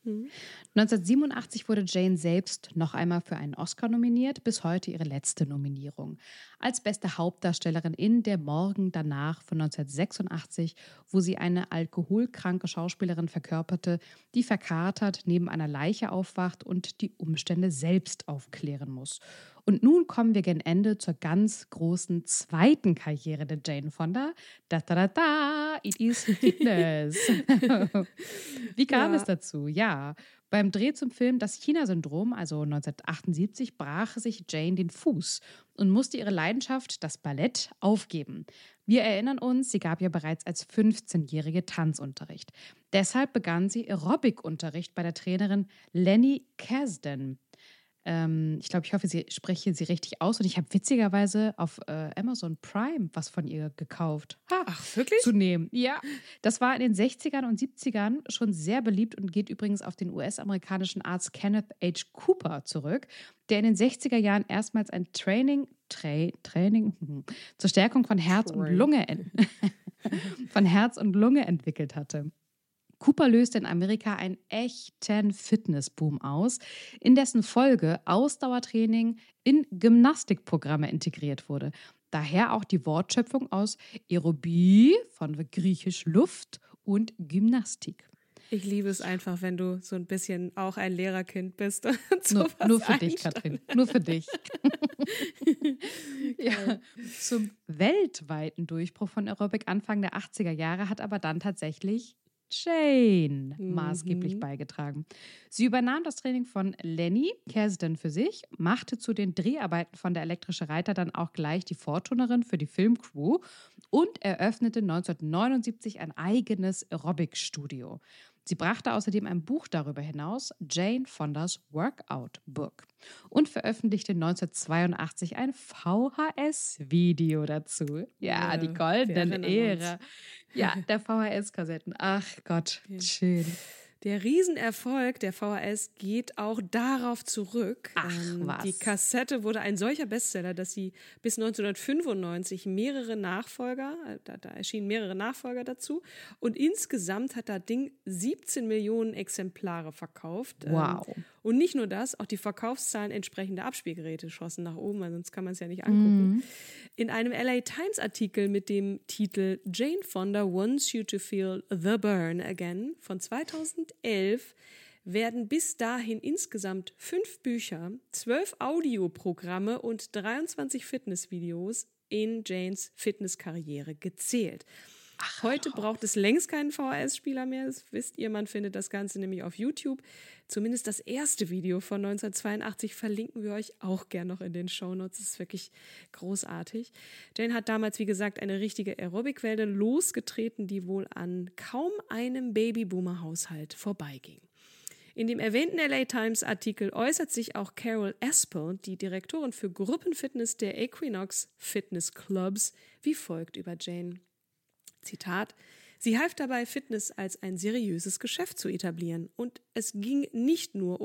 1987 wurde Jane selbst noch einmal für einen Oscar nominiert, bis heute ihre letzte Nominierung. Als beste Hauptdarstellerin in Der Morgen danach von 1986, wo sie eine alkoholkranke Schauspielerin verkörperte, die verkatert neben einer Leiche aufwacht und die Umstände selbst aufklären muss. Und nun kommen wir gegen Ende zur ganz großen zweiten Karriere der Jane Fonda. It is Fitness. Wie kam es dazu? Ja, beim Dreh zum Film Das China-Syndrom, also 1978, brach sich Jane den Fuß und musste ihre Leidenschaft, das Ballett, aufgeben. Wir erinnern uns, sie gab ja bereits als 15-Jährige Tanzunterricht. Deshalb begann sie Aerobic-Unterricht bei der Trainerin Lenny Kasdan. Ich hoffe, ich spreche sie richtig aus. Und ich habe witzigerweise auf Amazon Prime was von ihr gekauft. Ach, wirklich? Zu nehmen. Ja, das war in den 60ern und 70ern schon sehr beliebt und geht übrigens auf den US-amerikanischen Arzt Kenneth H. Cooper zurück, der in den 60er Jahren erstmals ein Training zur Stärkung von Herz und Lunge entwickelt hatte. Cooper löste in Amerika einen echten Fitnessboom aus, in dessen Folge Ausdauertraining in Gymnastikprogramme integriert wurde. Daher auch die Wortschöpfung aus Aerobie, von griechisch Luft, und Gymnastik. Ich liebe es einfach, wenn du so ein bisschen auch ein Lehrerkind bist. Nur für dich, Katrin. Nur für dich. Ja, zum weltweiten Durchbruch von Aerobic Anfang der 80er Jahre hat aber dann tatsächlich Jane maßgeblich beigetragen. Sie übernahm das Training von Lenny Kasdan für sich, machte zu den Dreharbeiten von Der elektrische Reiter dann auch gleich die Vorturnerin für die Filmcrew und eröffnete 1979 ein eigenes Aerobic-Studio. Sie brachte außerdem ein Buch darüber hinaus, Jane Fondas Workout Book, und veröffentlichte 1982 ein VHS-Video dazu. Ja, die goldenen Ära. Ja, der VHS-Kassetten. Ach Gott, schön. Der Riesenerfolg der VHS geht auch darauf zurück. Was? Die Kassette wurde ein solcher Bestseller, dass sie bis 1995 da erschienen mehrere Nachfolger dazu. Und insgesamt hat das Ding 17 Millionen Exemplare verkauft. Wow. Und nicht nur das, auch die Verkaufszahlen entsprechender Abspielgeräte schossen nach oben, weil sonst kann man es ja nicht angucken. In einem LA Times Artikel mit dem Titel Jane Fonda Wants You to Feel the Burn Again von 2011 werden bis dahin insgesamt 5 Bücher, 12 Audioprogramme und 23 Fitnessvideos in Janes Fitnesskarriere gezählt. Heute braucht es längst keinen VHS-Spieler mehr. Das wisst ihr, man findet das Ganze nämlich auf YouTube. Zumindest das erste Video von 1982 verlinken wir euch auch gern noch in den Shownotes. Das ist wirklich großartig. Jane hat damals, wie gesagt, eine richtige Aerobic-Welle losgetreten, die wohl an kaum einem Babyboomer-Haushalt vorbeiging. In dem erwähnten LA Times-Artikel äußert sich auch Carol Aspel, die Direktorin für Gruppenfitness der Equinox Fitness Clubs, wie folgt über Jane. Zitat: Sie half dabei, Fitness als ein seriöses Geschäft zu etablieren. Und es ging nicht nur um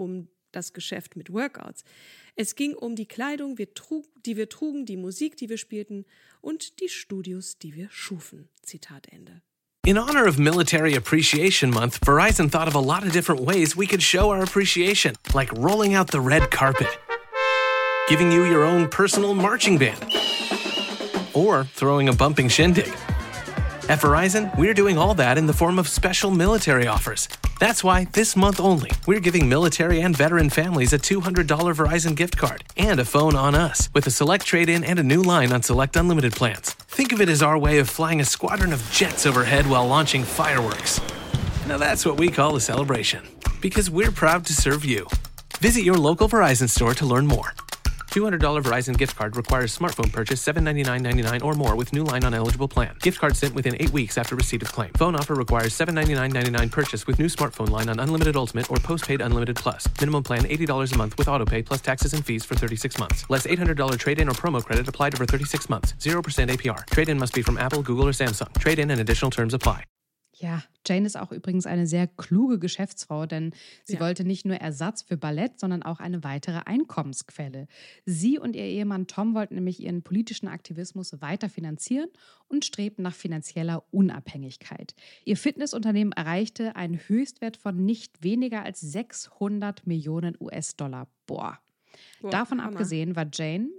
das Geschäft mit Workouts. Es ging um die Kleidung, die wir trugen, die Musik, die wir spielten und die Studios, die wir schufen. Zitat Ende. In honor of Military Appreciation Month, Verizon thought of a lot of different ways we could show our appreciation, like rolling out the red carpet, giving you your own personal marching band, or throwing a bumping shindig. At Verizon, we're doing all that in the form of special military offers. That's why, this month only, we're giving military and veteran families a $200 Verizon gift card and a phone on us with a select trade-in and a new line on select unlimited plans. Think of it as our way of flying a squadron of jets overhead while launching fireworks. Now that's what we call a celebration, because we're proud to serve you. Visit your local Verizon store to learn more. $200 Verizon gift card requires smartphone purchase $799.99 or more with new line on eligible plan. Gift card sent within 8 weeks after receipt of claim. Phone offer requires $799.99 purchase with new smartphone line on Unlimited Ultimate or Postpaid Unlimited Plus. Minimum plan $80 a month with autopay plus taxes and fees for 36 months. Less $800 trade-in or promo credit applied over 36 months. 0% APR. Trade-in must be from Apple, Google or Samsung. Trade-in and additional terms apply. Ja, Jane ist auch übrigens eine sehr kluge Geschäftsfrau, denn sie wollte nicht nur Ersatz für Ballett, sondern auch eine weitere Einkommensquelle. Sie und ihr Ehemann Tom wollten nämlich ihren politischen Aktivismus weiter finanzieren und strebten nach finanzieller Unabhängigkeit. Ihr Fitnessunternehmen erreichte einen Höchstwert von nicht weniger als 600 Millionen US-Dollar. Boah. Davon abgesehen war Jane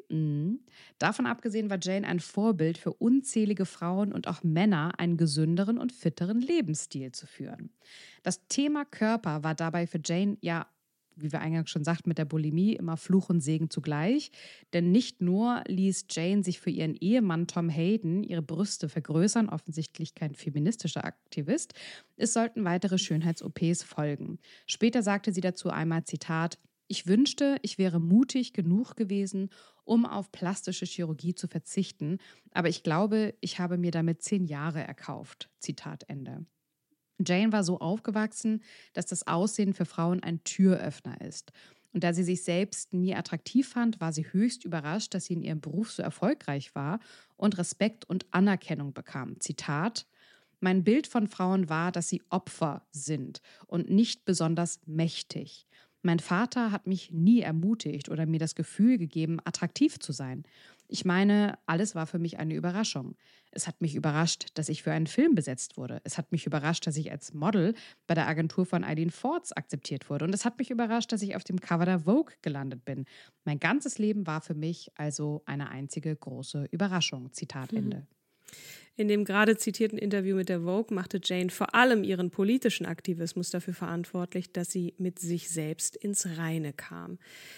ein Vorbild für unzählige Frauen und auch Männer, einen gesünderen und fitteren Lebensstil zu führen. Das Thema Körper war dabei für Jane, ja, wie wir eingangs schon sagten, mit der Bulimie immer Fluch und Segen zugleich. Denn nicht nur ließ Jane sich für ihren Ehemann Tom Hayden ihre Brüste vergrößern, offensichtlich kein feministischer Aktivist, es sollten weitere Schönheits-OPs folgen. Später sagte sie dazu einmal, Zitat, ich wünschte, ich wäre mutig genug gewesen, um auf plastische Chirurgie zu verzichten, aber ich glaube, ich habe mir damit 10 Jahre erkauft. Zitat Ende. Jane war so aufgewachsen, dass das Aussehen für Frauen ein Türöffner ist. Und da sie sich selbst nie attraktiv fand, war sie höchst überrascht, dass sie in ihrem Beruf so erfolgreich war und Respekt und Anerkennung bekam. Zitat: Mein Bild von Frauen war, dass sie Opfer sind und nicht besonders mächtig. Mein Vater hat mich nie ermutigt oder mir das Gefühl gegeben, attraktiv zu sein. Ich meine, alles war für mich eine Überraschung. Es hat mich überrascht, dass ich für einen Film besetzt wurde. Es hat mich überrascht, dass ich als Model bei der Agentur von Eileen Ford's akzeptiert wurde. Und es hat mich überrascht, dass ich auf dem Cover der Vogue gelandet bin. Mein ganzes Leben war für mich also eine einzige große Überraschung. Zitat Ende. In dem gerade zitierten Interview mit der Vogue machte Jane vor allem ihren politischen Aktivismus dafür verantwortlich, dass sie mit sich selbst ins Reine kam.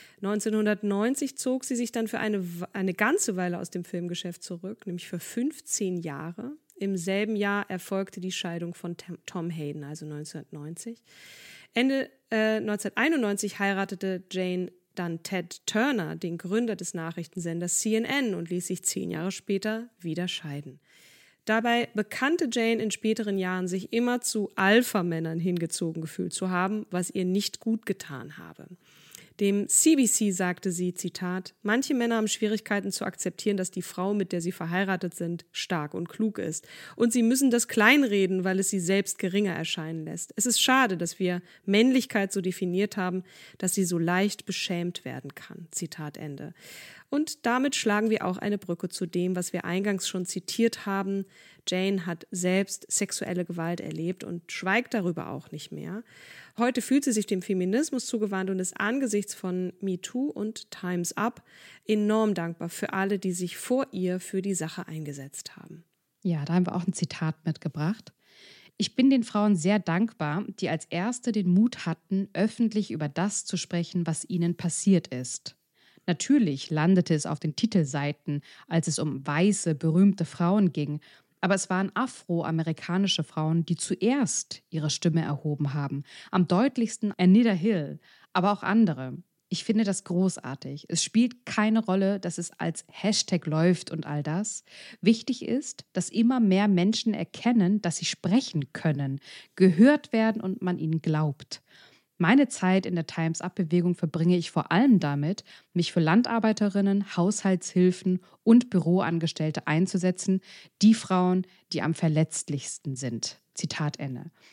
1990 zog sie sich dann für eine ganze Weile aus dem Filmgeschäft zurück, nämlich für 15 Jahre. Im selben Jahr erfolgte die Scheidung von Tom Hayden, also 1990. Ende 1991 heiratete Jane dann Ted Turner, den Gründer des Nachrichtensenders CNN, und ließ sich 10 Jahre später wieder scheiden. Dabei bekannte Jane in späteren Jahren, sich immer zu Alpha-Männern hingezogen gefühlt zu haben, was ihr nicht gut getan habe. Dem CBC sagte sie, Zitat, manche Männer haben Schwierigkeiten zu akzeptieren, dass die Frau, mit der sie verheiratet sind, stark und klug ist. Und sie müssen das kleinreden, weil es sie selbst geringer erscheinen lässt. Es ist schade, dass wir Männlichkeit so definiert haben, dass sie so leicht beschämt werden kann. Zitat Ende. Und damit schlagen wir auch eine Brücke zu dem, was wir eingangs schon zitiert haben. Jane hat selbst sexuelle Gewalt erlebt und schweigt darüber auch nicht mehr. Heute fühlt sie sich dem Feminismus zugewandt und ist angesichts von MeToo und Time's Up enorm dankbar für alle, die sich vor ihr für die Sache eingesetzt haben. Ja, da haben wir auch ein Zitat mitgebracht. Ich bin den Frauen sehr dankbar, die als Erste den Mut hatten, öffentlich über das zu sprechen, was ihnen passiert ist. Natürlich landete es auf den Titelseiten, als es um weiße, berühmte Frauen ging, aber es waren afroamerikanische Frauen, die zuerst ihre Stimme erhoben haben. Am deutlichsten Anita Hill, aber auch andere. Ich finde das großartig. Es spielt keine Rolle, dass es als Hashtag läuft und all das. Wichtig ist, dass immer mehr Menschen erkennen, dass sie sprechen können, gehört werden und man ihnen glaubt. Meine Zeit in der Time's-Up-Bewegung verbringe ich vor allem damit, mich für Landarbeiterinnen, Haushaltshilfen und Büroangestellte einzusetzen, die Frauen, die am verletzlichsten sind. Zitat Ende.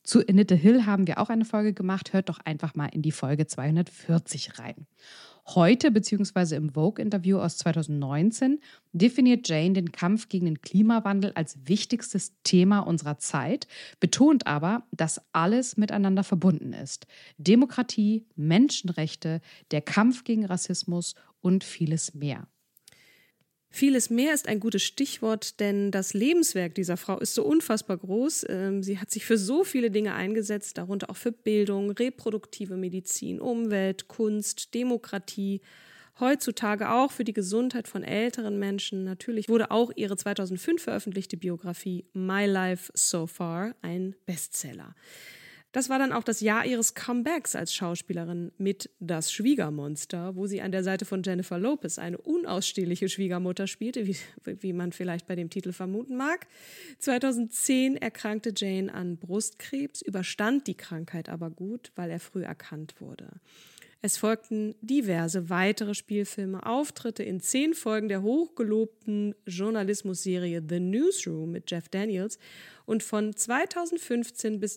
Zu Anita Hill haben wir auch eine Folge gemacht. Hört doch einfach mal in die Folge 240 rein. Heute, beziehungsweise im Vogue-Interview aus 2019, definiert Jane den Kampf gegen den Klimawandel als wichtigstes Thema unserer Zeit, betont aber, dass alles miteinander verbunden ist. Demokratie, Menschenrechte, der Kampf gegen Rassismus und vieles mehr. Vieles mehr ist ein gutes Stichwort, denn das Lebenswerk dieser Frau ist so unfassbar groß. Sie hat sich für so viele Dinge eingesetzt, darunter auch für Bildung, reproduktive Medizin, Umwelt, Kunst, Demokratie, heutzutage auch für die Gesundheit von älteren Menschen. Natürlich wurde auch ihre 2005 veröffentlichte Biografie My Life So Far ein Bestseller. Das war dann auch das Jahr ihres Comebacks als Schauspielerin mit Das Schwiegermonster, wo sie an der Seite von Jennifer Lopez eine unausstehliche Schwiegermutter spielte, wie man vielleicht bei dem Titel vermuten mag. 2010 erkrankte Jane an Brustkrebs, überstand die Krankheit aber gut, weil er früh erkannt wurde. Es folgten diverse weitere Spielfilme, Auftritte in 10 Folgen der hochgelobten Journalismusserie The Newsroom mit Jeff Daniels und von 2015 bis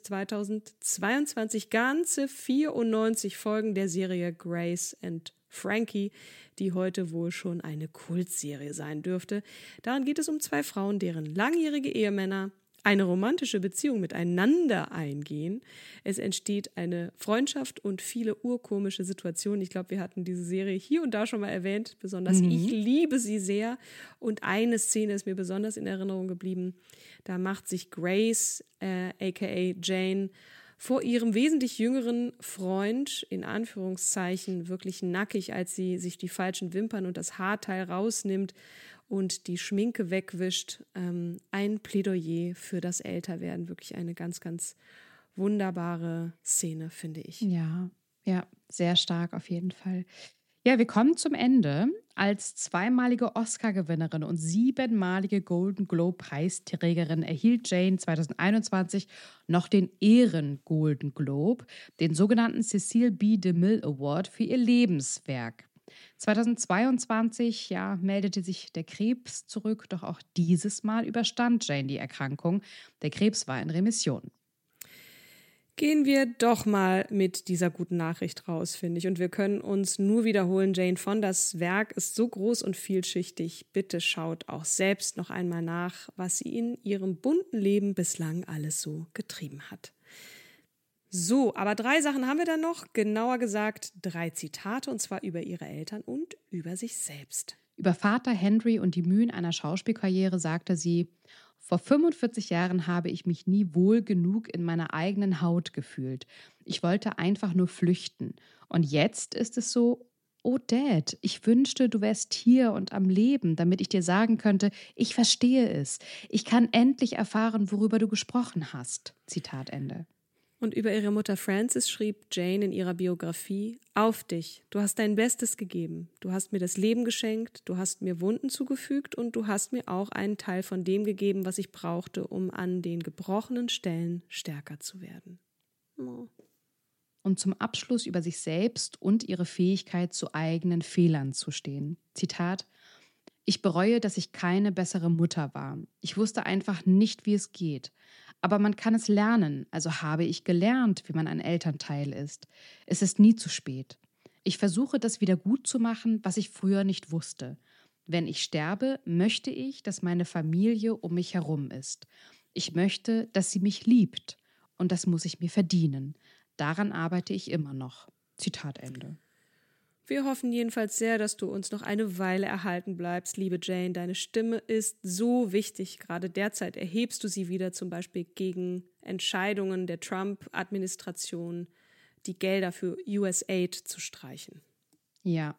2022 ganze 94 Folgen der Serie Grace and Frankie, die heute wohl schon eine Kultserie sein dürfte. Darin geht es um 2 Frauen, deren langjährige Ehemänner eine romantische Beziehung miteinander eingehen. Es entsteht eine Freundschaft und viele urkomische Situationen. Ich glaube, wir hatten diese Serie hier und da schon mal erwähnt. Besonders ich liebe sie sehr. Und eine Szene ist mir besonders in Erinnerung geblieben. Da macht sich Grace, aka Jane, vor ihrem wesentlich jüngeren Freund, in Anführungszeichen, wirklich nackig, als sie sich die falschen Wimpern und das Haarteil rausnimmt und die Schminke wegwischt. Ein Plädoyer für das Älterwerden. Wirklich eine ganz, ganz wunderbare Szene, finde ich. Ja, sehr stark auf jeden Fall. Ja, wir kommen zum Ende. Als 2-malige Oscar-Gewinnerin und 7-malige Golden Globe-Preisträgerin erhielt Jane 2021 noch den Ehren-Golden Globe, den sogenannten Cecil B. DeMille Award für ihr Lebenswerk. 2022 meldete sich der Krebs zurück, doch auch dieses Mal überstand Jane die Erkrankung. Der Krebs war in Remission. Gehen wir doch mal mit dieser guten Nachricht raus, finde ich. Und wir können uns nur wiederholen, Jane Fondas Werk ist so groß und vielschichtig. Bitte schaut auch selbst noch einmal nach, was sie in ihrem bunten Leben bislang alles so getrieben hat. So, aber 3 Sachen haben wir dann noch. Genauer gesagt 3 Zitate, und zwar über ihre Eltern und über sich selbst. Über Vater Henry und die Mühen einer Schauspielkarriere sagte sie: Vor 45 Jahren habe ich mich nie wohl genug in meiner eigenen Haut gefühlt. Ich wollte einfach nur flüchten. Und jetzt ist es so: Oh Dad, ich wünschte, du wärst hier und am Leben, damit ich dir sagen könnte, ich verstehe es. Ich kann endlich erfahren, worüber du gesprochen hast. Zitat Ende. Und über ihre Mutter Frances schrieb Jane in ihrer Biografie: Auf dich, du hast dein Bestes gegeben. Du hast mir das Leben geschenkt, du hast mir Wunden zugefügt und du hast mir auch einen Teil von dem gegeben, was ich brauchte, um an den gebrochenen Stellen stärker zu werden. Oh. Und zum Abschluss über sich selbst und ihre Fähigkeit, zu eigenen Fehlern zu stehen. Zitat: Ich bereue, dass ich keine bessere Mutter war. Ich wusste einfach nicht, wie es geht. Aber man kann es lernen, also habe ich gelernt, wie man ein Elternteil ist. Es ist nie zu spät. Ich versuche, das wieder gut zu machen, was ich früher nicht wusste. Wenn ich sterbe, möchte ich, dass meine Familie um mich herum ist. Ich möchte, dass sie mich liebt. Und das muss ich mir verdienen. Daran arbeite ich immer noch. Zitat Ende. Wir hoffen jedenfalls sehr, dass du uns noch eine Weile erhalten bleibst, liebe Jane. Deine Stimme ist so wichtig. Gerade derzeit erhebst du sie wieder, zum Beispiel gegen Entscheidungen der Trump-Administration, die Gelder für USAID zu streichen. Ja.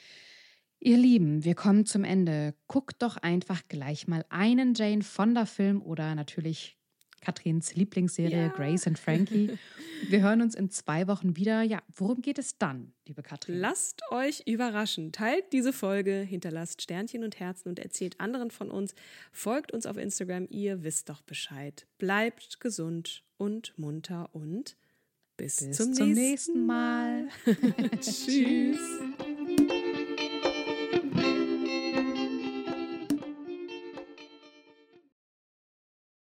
Ihr Lieben, wir kommen zum Ende. Guckt doch einfach gleich mal einen Jane Fonda-Film oder natürlich Katrins Lieblingsserie Grace and Frankie. Wir hören uns in 2 Wochen wieder. Ja, worum geht es dann, liebe Katrin? Lasst euch überraschen. Teilt diese Folge, hinterlasst Sternchen und Herzen und erzählt anderen von uns. Folgt uns auf Instagram, ihr wisst doch Bescheid. Bleibt gesund und munter und bis zum nächsten Mal. Tschüss.